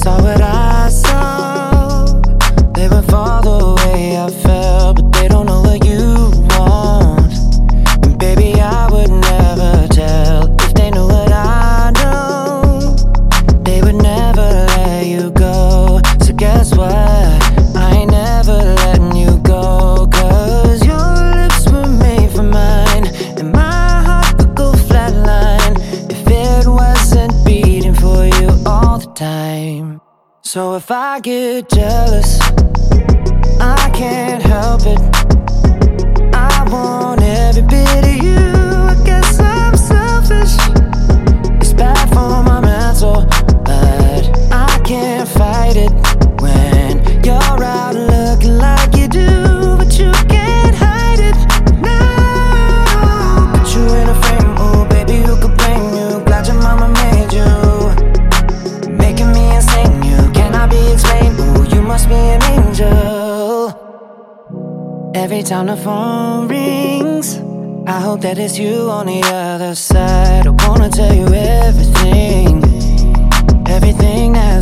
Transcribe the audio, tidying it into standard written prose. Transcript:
saw what I saw. They would fall the way I felt, but they don't know what you want. And baby, I would never tell if they knew what I know. They would never let you go. So guess what? I ain't never letting you go. 'Cause your lips were made for mine, and my heart would go flatline if it wasn't beating for you all the time. So if I get jealous, I can't help it. I want every bit of you. I guess I'm selfish. It's bad for my mental, but I can't fight it when you're out looking like you do. But you can't hide it now. Put you in a frame, ooh baby, who could blame you? Glad your mama made you, making me insane. You cannot be explained, ooh you must be an angel. Every time the phone rings, I hope that it's you on the other side. I wanna tell you everything, everything that